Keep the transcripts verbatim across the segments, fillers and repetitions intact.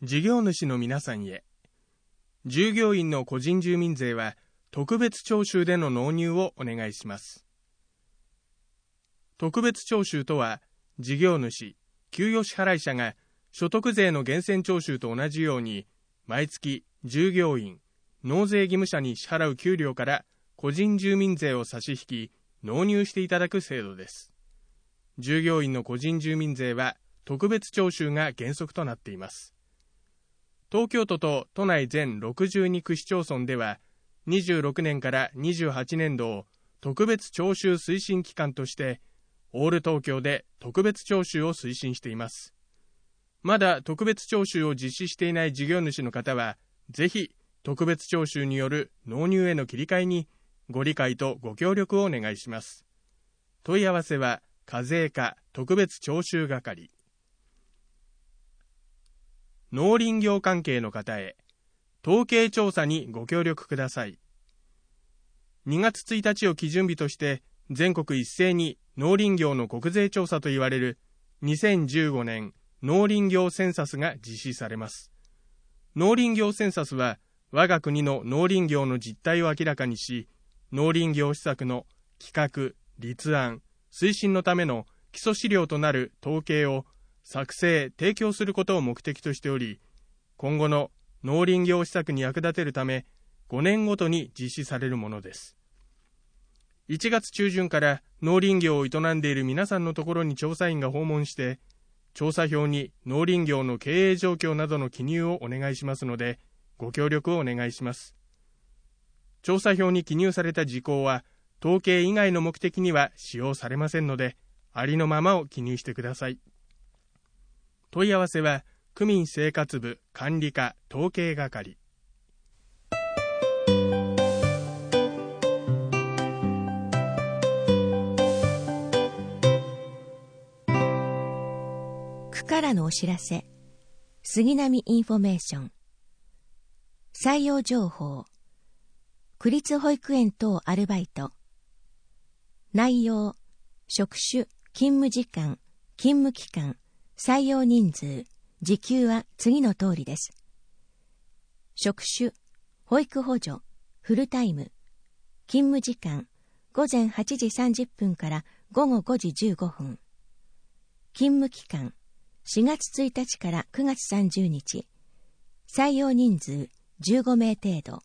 事業主の皆さんへ。従業員の個人住民税は特別徴収での納入をお願いします。特別徴収とは、事業主、給与支払い者が所得税の源泉徴収と同じように、毎月従業員、納税義務者に支払う給料から個人住民税を差し引き、納入していただく制度です。従業員の個人住民税は特別徴収が原則となっています。東京都と都内全ろくじゅうに区市町村では、にじゅうろくねんからにじゅうはちねんどを特別徴収推進期間として、オール東京で特別徴収を推進しています。まだ特別徴収を実施していない事業主の方は、ぜひ特別徴収による納入への切り替えにご理解とご協力をお願いします。問い合わせは課税課特別徴収係。農林業関係の方へ、統計調査にご協力ください。にがつついたちを基準日として全国一斉に農林業の国税調査といわれるにせんじゅうごねん農林業センサスが実施されます。農林業センサスは我が国の農林業の実態を明らかにし、農林業施策の企画、立案、推進のための基礎資料となる統計を作成・提供することを目的としており、今後の農林業施策に役立てるため、ごねんごとに実施されるものです。いちがつちゅうじゅんから農林業を営んでいる皆さんのところに調査員が訪問して、調査票に農林業の経営状況などの記入をお願いしますので、ご協力をお願いします。調査票に記入された事項は、統計以外の目的には使用されませんので、ありのままを記入してください。問い合わせは、区民生活部管理課統計係。 区からのお知らせ。杉並インフォメーション。採用情報。区立保育園等アルバイト。内容、職種、勤務時間、勤務期間、採用人数、時給は次の通りです。職種、保育補助、フルタイム。勤務時間、ごぜんはちじさんじゅっぷんからごごごじじゅうごふん。勤務期間、しがつついたちからくがつさんじゅうにち。採用人数、じゅうごめい程度。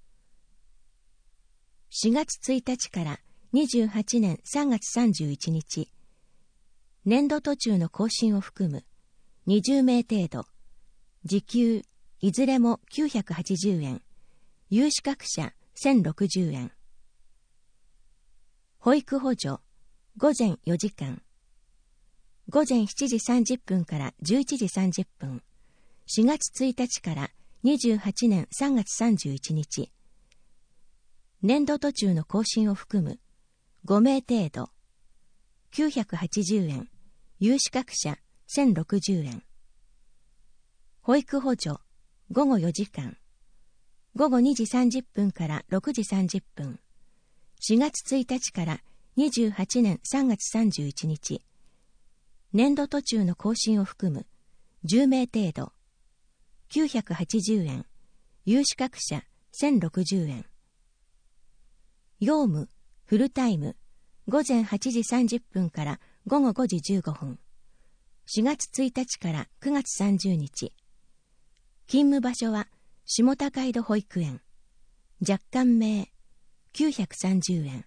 しがつついたちからにじゅうはちねんさんがつさんじゅういちにち。年度途中の更新を含むにじゅうめい程度。時給いずれもきゅうひゃくはちじゅうえん。有資格者せんろくじゅうえん。保育補助ごぜんよじかん。ごぜんしちじさんじゅっぷんからじゅういちじさんじゅっぷん。しがつついたちからにじゅうはちねんさんがつさんじゅういちにち。年度途中の更新を含むごめい程度。きゅうひゃくはちじゅうえん。有資格者せんろくじゅうえん。保育補助ごごよじかん。ごごにじさんじゅっぷんからろくじさんじゅっぷん。しがつついたちからにじゅうはちねんさんがつさんじゅういちにち。年度途中の更新を含むじゅうめい程度。きゅうひゃくはちじゅうえん。有資格者せんろくじゅうえん。業務、フルタイム、ごぜんはちじさんじゅっぷんからごごごじじゅうごふん。しがつついたちからくがつさんじゅうにち。勤務場所は下高井戸保育園。若干名、きゅうひゃくさんじゅうえん。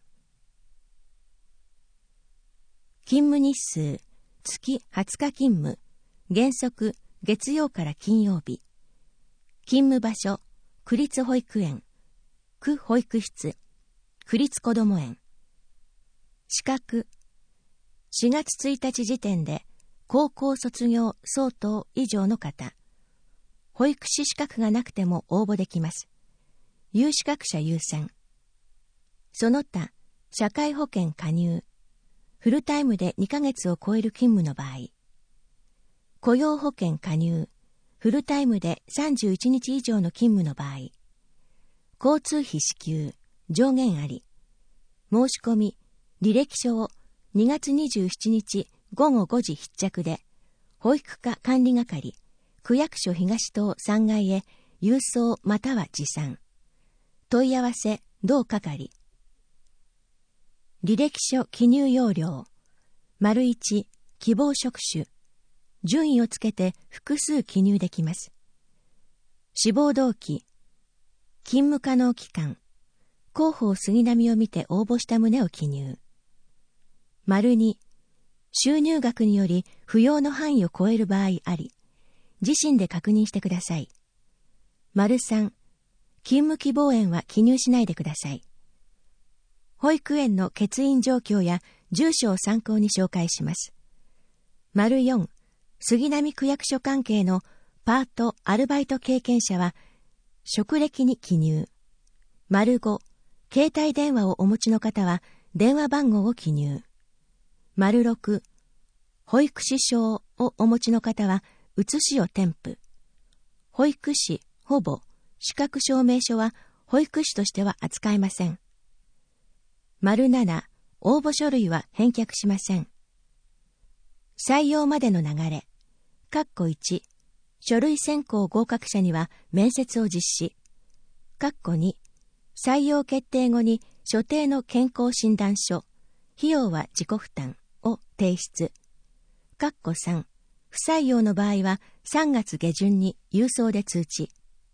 勤務日数、月はつか勤務。原則、月曜から金曜日。勤務場所、区立保育園。区保育室。区立こども園。資格。しがつついたち時点で、高校卒業相当以上の方。保育士資格がなくても応募できます。有資格者優先。その他、社会保険加入。フルタイムでにかげつを超える勤務の場合。雇用保険加入。フルタイムでさんじゅういちにち以上の勤務の場合。交通費支給。上限あり。申し込み、履歴書をにがつにじゅうしちにちごごごじ必着で、保育課管理係、 区役所東棟さんがいへ郵送または持参。問い合わせ同係。履歴書記入要領。丸いち、希望職種。順位をつけて複数記入できます。志望動機。勤務可能期間。広報杉並を見て応募した旨を記入。丸に、収入額により扶養の範囲を超える場合あり、自身で確認してください。丸さん、勤務希望園は記入しないでください。保育園の欠員状況や住所を参考に紹介します。丸よん、杉並区役所関係のパート・アルバイト経験者は職歴に記入。丸ご、携帯電話をお持ちの方は電話番号を記入。丸ろく、保育士証をお持ちの方は写しを添付。保育士、ほぼ、資格証明書は保育士としては扱えません。丸なな、応募書類は返却しません。採用までの流れ。括弧いち、書類選考合格者には面接を実施。括弧に、採用決定後に所定の健康診断書、費用は自己負担を提出。括弧さん、不採用の場合はさんがつ下旬に郵送で通知。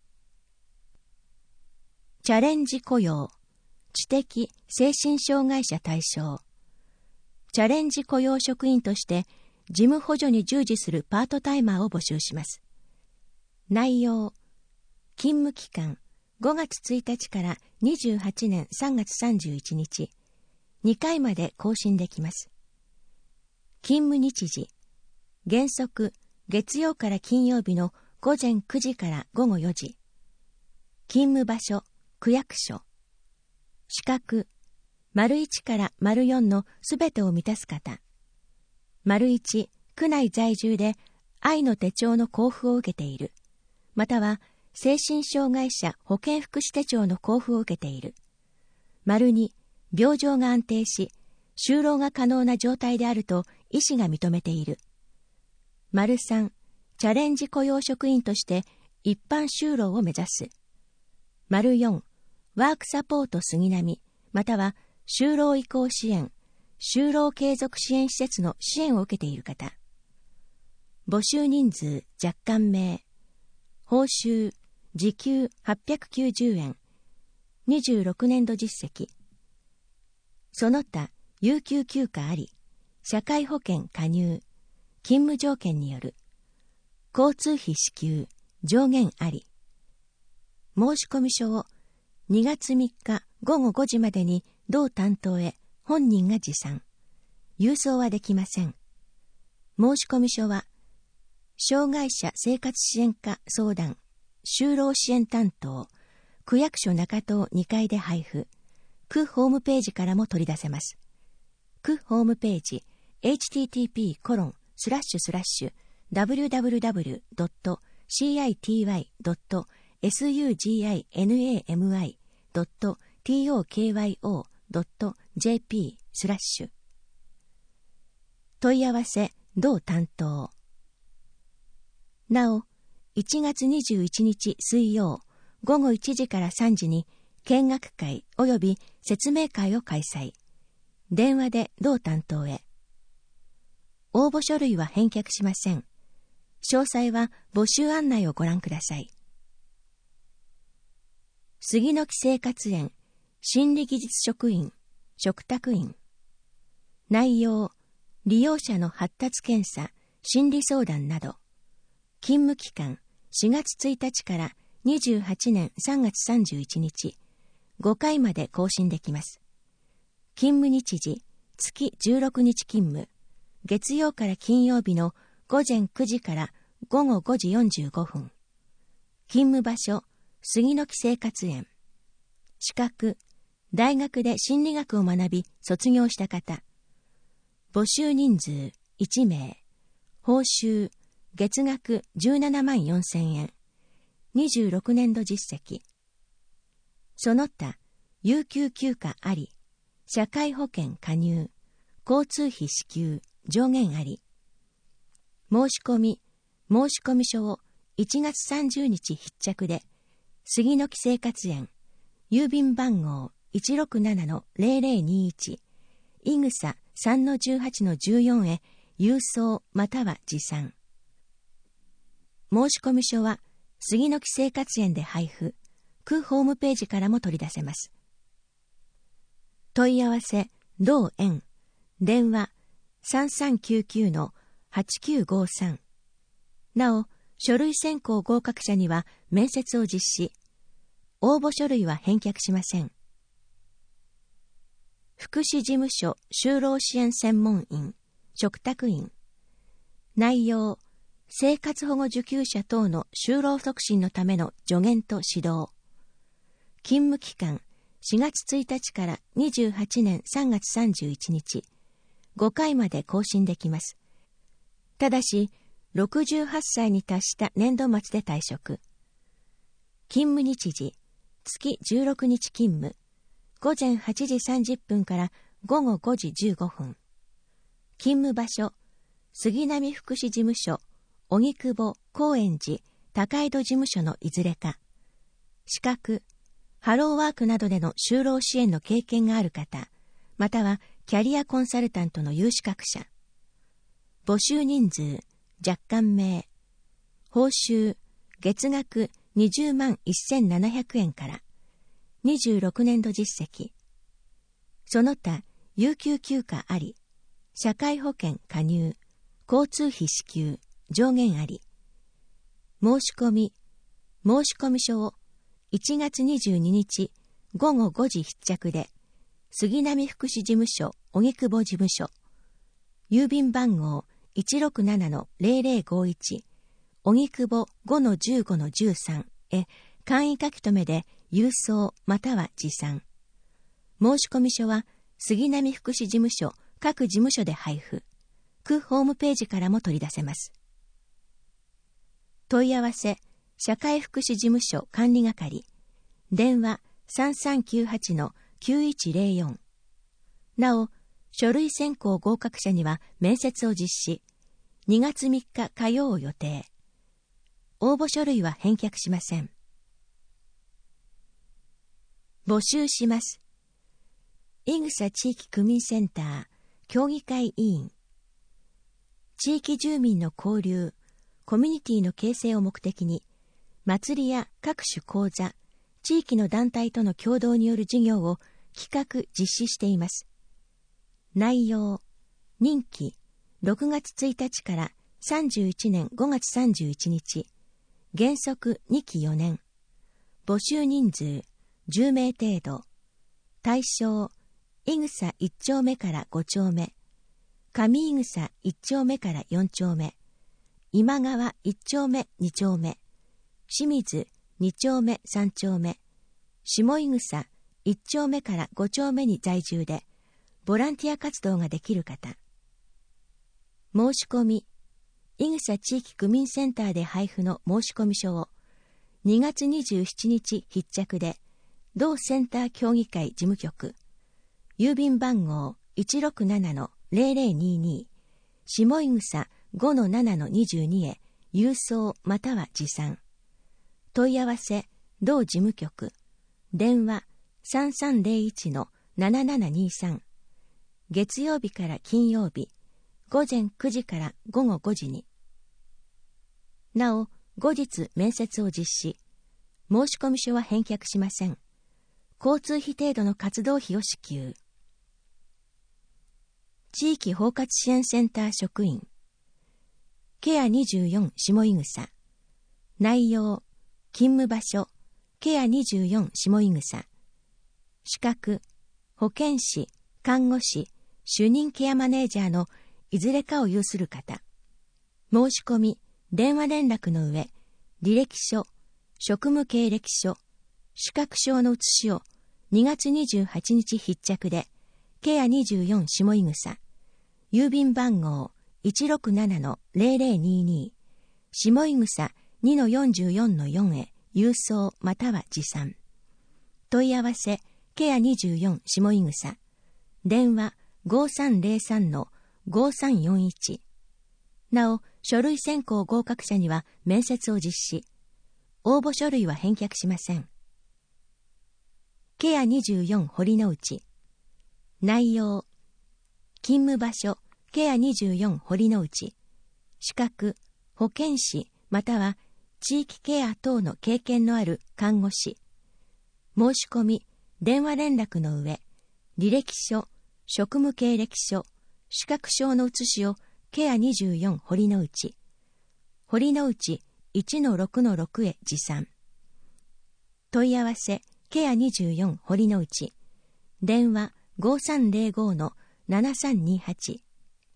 チャレンジ雇用。知的・精神障害者対象。チャレンジ雇用職員として事務補助に従事するパートタイマーを募集します。内容。勤務期間ごがつついたちからにじゅうはちねんさんがつさんじゅういちにち。にかいまで更新できます。勤務日時。原則月曜から金曜日のごぜんくじからごごよじ。勤務場所区役所。資格、丸いちから丸よんのすべてを満たす方。丸いち、区内在住で愛の手帳の交付を受けている。または、精神障害者保健福祉手帳の交付を受けている。丸に、病状が安定し、就労が可能な状態であると医師が認めている。丸さん、チャレンジ雇用職員として一般就労を目指す。丸よん、ワークサポート杉並、または就労移行支援、就労継続支援施設の支援を受けている方。募集人数若干名。報酬、時給はっぴゃくきゅうじゅうえん。にじゅうろくねんど実績。その他、有給休暇あり、社会保険加入、勤務条件による。交通費支給、上限あり。申込書をにがつみっかごごごじまでに同担当へ本人が持参。郵送はできません。申込書は、障害者生活支援課相談、就労支援担当、区役所中棟にかいで配布。区ホームページからも取り出せます。区ホームページ、エイチティーティーピーコロンスラッシュスラッシュダブリュダブリュダブリュドットシーアイティーワイドットエスユージーアイエヌエーエムアイドットティーオーケーワイオードットジェーピースラッシュ。問い合わせ同担当。なお、いちがつにじゅういちにち水曜ごごいちじからさんじに見学会及び説明会を開催。電話で同担当へ。応募書類は返却しません。詳細は募集案内をご覧ください。杉の木生活園心理技術職員嘱託員。内容、利用者の発達検査心理相談など。勤務期間しがつついたちからにじゅうはちねんさんがつさんじゅういちにち。ごかいまで更新できます。勤務日時、月じゅうろくにち勤務。月曜から金曜日のごぜんくじからごごごじよんじゅうごふん。勤務場所、杉の木生活園。資格、大学で心理学を学び卒業した方。募集人数いちめい。報酬、月額じゅうななまんよんせんえん。にじゅうろくねんど実績。その他、有給休暇あり、社会保険加入、交通費支給、上限あり。申し込み、申込書をいちがつさんじゅうにち必着で、杉の木生活園、郵便番号 いちろくななのゼロゼロにいち、いぐさ さんのじゅうはちのじゅうよん へ郵送または持参。申込書は杉の木生活園で配布、区ホームページからも取り出せます。問い合わせ、同園、電話 さんさんきゅうきゅうのはちきゅうごさん。なお、書類選考合格者には面接を実施。応募書類は返却しません。福祉事務所就労支援専門員、嘱託員。内容、生活保護受給者等の就労促進のための助言と指導。勤務期間、しがつついたちからにじゅうはちねんさんがつさんじゅういちにち、ごかいまで更新できます。ただし、ろくじゅうはっさいに達した年度末で退職。勤務日時、月じゅうろくにち勤務、ごぜんはちじさんじゅっぷんからごごごじじゅうごふん。勤務場所、杉並福祉事務所、荻窪、高円寺、高井戸事務所のいずれか。資格、ハローワークなどでの就労支援の経験がある方、またはキャリアコンサルタントの有資格者。募集人数、若干名。報酬、月額にじゅうまんせんななひゃくえんから。にじゅうろくねんど実績。その他、有給休暇あり。社会保険加入。交通費支給。上限あり。申し込み。申込書をいちがつにじゅうににちごごごじ必着で、杉並福祉事務所荻窪事務所。郵便番号 いちろくななのゼロゼロごいち、荻窪 ごのじゅうごのじゅうさん へ簡易書き留めで郵送または持参。申込書は杉並福祉事務所各事務所で配布。区ホームページからも取り出せます。問い合わせ、社会福祉事務所管理係。電話 さんさんきゅうはちのきゅういちゼロよん。なお、書類選考合格者には面接を実施。にがつみっか火曜を予定。応募書類は返却しません。募集します。いぐさ地域区民センター協議会委員。地域住民の交流、コミュニティの形成を目的に、祭りや各種講座、地域の団体との共同による事業を企画実施しています。内容、任期、ろくがつついたちからさんじゅういちねんごがつさんじゅういちにち、原則にきよねん。募集人数、じゅうめい程度。対象、いぐさいっちょうめからごちょうめ、上いぐさいっちょうめからよんちょうめ、今川いっちょうめにちょうめ、清水にちょうめさんちょうめ、下いぐさいっちょうめからごちょうめに在住で、ボランティア活動ができる方。申し込み、いぐさ地域区民センターで配布の申込書を、にがつにじゅうしちにち必着で、同センター協議会事務局、郵便番号 いちろくななのゼロゼロにに、下いぐさ ごのななのにじゅうに へ郵送または持参。問い合わせ、同事務局、電話 さんさんゼロいちのななななにさん。月曜日から金曜日、ごぜんくじからごごごじに。なお、後日面接を実施。申込書は返却しません。交通費程度の活動費を支給。地域包括支援センター職員。ケアにじゅうよん下いぐさ。内容、勤務場所、ケアにじゅうよん下いぐさ。資格、保健師、看護師、主任ケアマネージャーのいずれかを有する方。申し込み、電話連絡の上、履歴書、職務経歴書、資格証の写しをにがつにじゅうはちにち必着で、ケアにじゅうよん下いぐさ、郵便番号 いちろくななのゼロゼロにに、下いぐさ にのよんじゅうよんのよん へ郵送または持参。問い合わせ、ケアにじゅうよん下いぐさ、電話ごさんゼロさんのごさんよんいち。なお、 書類選考合格者には面接を実施。応募書類は返却しません。ケアにじゅうよん堀之内。内容。勤務場所、ケアにじゅうよん堀之内。資格、保健師または地域ケア等の経験のある看護師。申し込み、電話連絡の上、履歴書、職務経歴書、資格証の写しをケアにじゅうよん堀之内。堀之内 いちのろくのろく へ持参。問い合わせ、ケアにじゅうよん堀之内。電話ごさんぜろごのななさんにはち。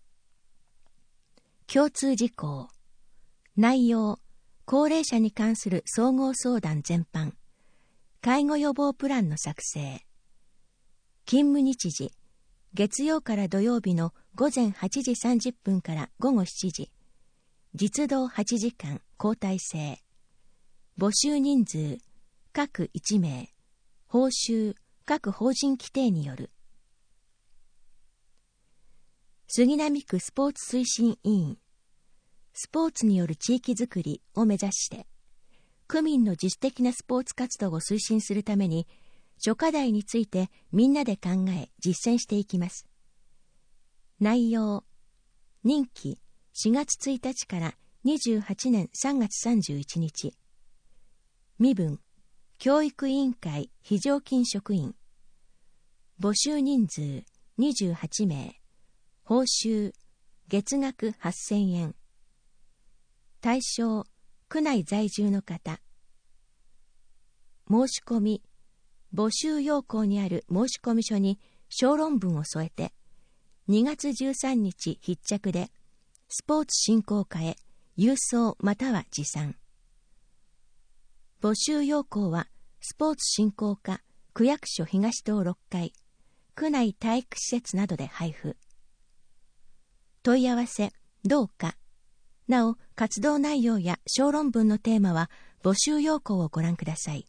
共通事項。内容、高齢者に関する総合相談全般。介護予防プランの作成。勤務日時、月曜から土曜日の午前はちじさんじゅっぷんから午後しちじ。実働はちじかん、交代制。募集人数、各いちめい。報酬、各法人規定による。杉並区スポーツ推進委員。スポーツによる地域づくりを目指して、区民の自主的なスポーツ活動を推進するために、諸課題についてみんなで考え実践していきます。内容、任期しがつついたちからにじゅうはちねんさんがつさんじゅういちにち。身分、教育委員会非常勤職員。募集人数にじゅうはちめい。報酬、月額はっせんえん。対象、区内在住の方。申し込み、募集要項にある申込書に小論文を添えて、にがつじゅうさんにち必着で、スポーツ振興課へ郵送または持参。募集要項は、スポーツ振興課、区役所東棟ろっかい、区内体育施設などで配布。問い合わせ、どうか。なお、活動内容や小論文のテーマは、募集要項をご覧ください。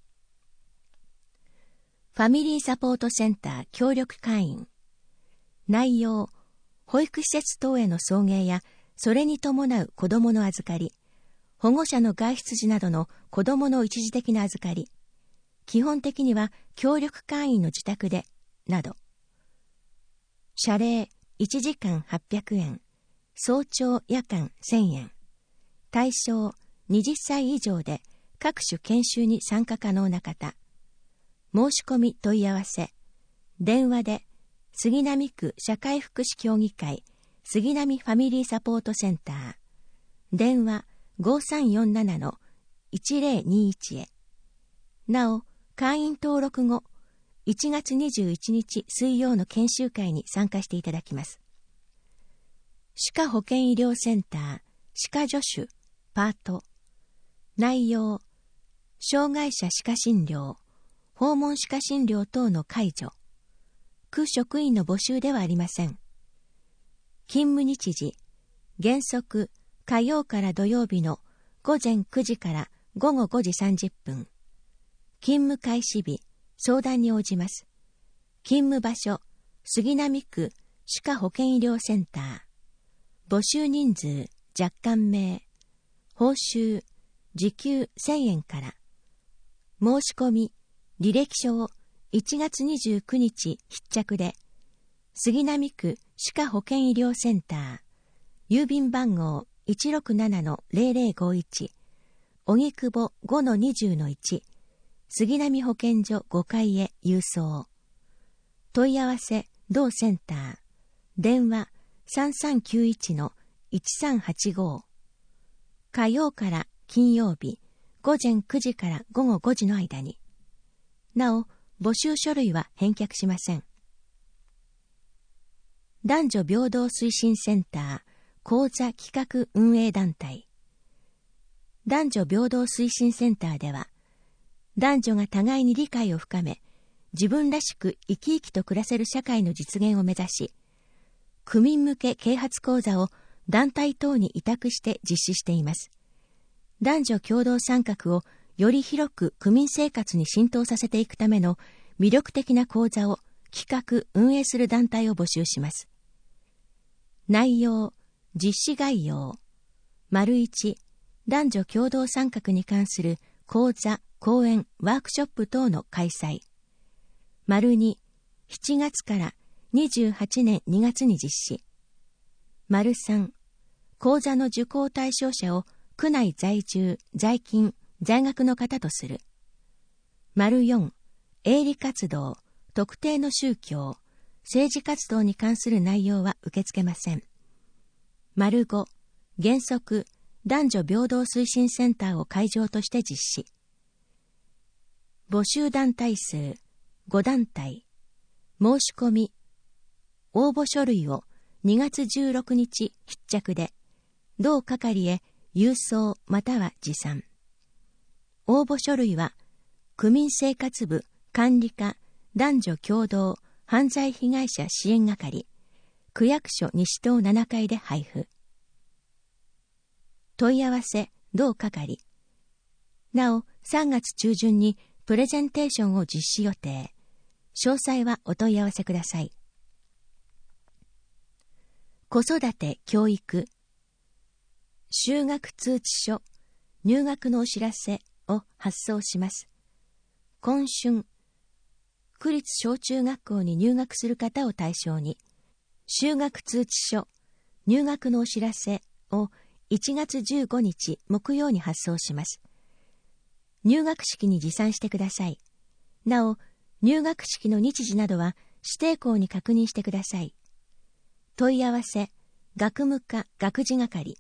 ファミリーサポートセンター協力会員。内容、保育施設等への送迎や、それに伴う子どもの預かり、保護者の外出時などの子どもの一時的な預かり、基本的には協力会員の自宅で、など。謝礼いちじかんはっぴゃくえん、早朝夜間せんえん。対象はたち以上で各種研修に参加可能な方。申し込み問い合わせ。電話で杉並区社会福祉協議会杉並ファミリーサポートセンター。電話ごさんよんななのいちぜろにいちへ。なお、会員登録後、いちがつにじゅういちにち水曜の研修会に参加していただきます。歯科保健医療センター、歯科助手、パート。内容、障害者歯科診療、訪問歯科診療等の介助。区職員の募集ではありません。勤務日時、原則、火曜から土曜日の午前くじから午後ごじさんじゅっぷん。勤務開始日、相談に応じます。勤務場所、杉並区歯科保健医療センター。募集人数、若干名。報酬、時給せんえんから。申し込み、履歴書をいちがつにじゅうくにち必着で、杉並区歯科保健医療センター、郵便番号 いちろくななのぜろぜろごいち、荻窪 ごのにじゅうのいち、杉並保健所ごかいへ郵送。問い合わせ、同センター。電話さんさんきゅういちのいちさんはちご。火曜から金曜日、午前くじから午後ごじの間に。なお、募集書類は返却しません。男女平等推進センター講座企画運営団体。男女平等推進センターでは、男女が互いに理解を深め、自分らしく生き生きと暮らせる社会の実現を目指し、区民向け啓発講座を団体等に委託して実施しています。男女共同参画をより広く区民生活に浸透させていくための魅力的な講座を企画・運営する団体を募集します。内容、実施概要、 丸いち、男女共同参画に関する講座、講演、ワークショップ等の開催。丸に、しちがつからにじゅうはちねんにがつに実施。丸さん、講座の受講対象者を区内在住、在勤、在学の方とする。丸よん、営利活動、特定の宗教、政治活動に関する内容は受け付けません。丸ご、原則、男女平等推進センターを会場として実施。募集団体数、ごだんたい。申し込み、応募書類をにがつじゅうろくにち必着で、同係へ郵送または持参。応募書類は、区民生活部管理課男女共同犯罪被害者支援係、区役所西棟ななかいで配布。問い合わせ、同係。なお、さんがつちゅうじゅんにプレゼンテーションを実施予定。詳細はお問い合わせください。子育て教育。就学通知書、入学のお知らせを発送します。今春、区立小中学校に入学する方を対象に、就学通知書、入学のお知らせをいちがつじゅうごにち木曜に発送します。入学式に持参してください。なお、入学式の日時などは指定校に確認してください。問い合わせ、学務課学事係。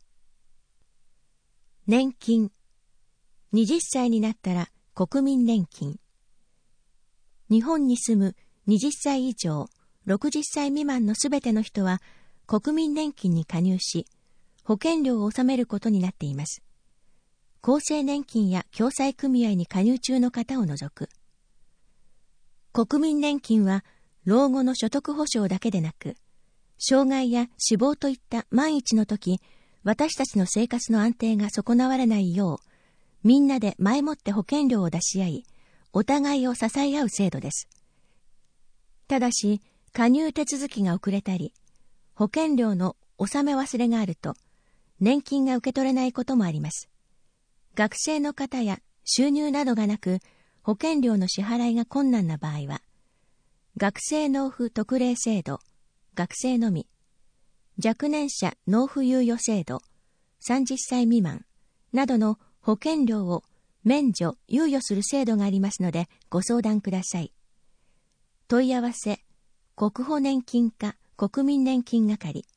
年金。はたちになったら国民年金。日本に住むはたち以上、ろくじゅっさい未満のすべての人は国民年金に加入し、保険料を納めることになっています。厚生年金や共済組合に加入中の方を除く。国民年金は老後の所得保障だけでなく、障害や死亡といった万一の時、私たちの生活の安定が損なわれないよう、みんなで前もって保険料を出し合い、お互いを支え合う制度です。ただし、加入手続きが遅れたり、保険料の納め忘れがあると、年金が受け取れないこともあります。学生の方や収入などがなく、保険料の支払いが困難な場合は、学生納付特例制度、学生のみ、若年者納付猶予制度、さんじゅっさい未満などの保険料を免除・猶予する制度がありますのでご相談ください。問い合わせ、国保年金課国民年金係。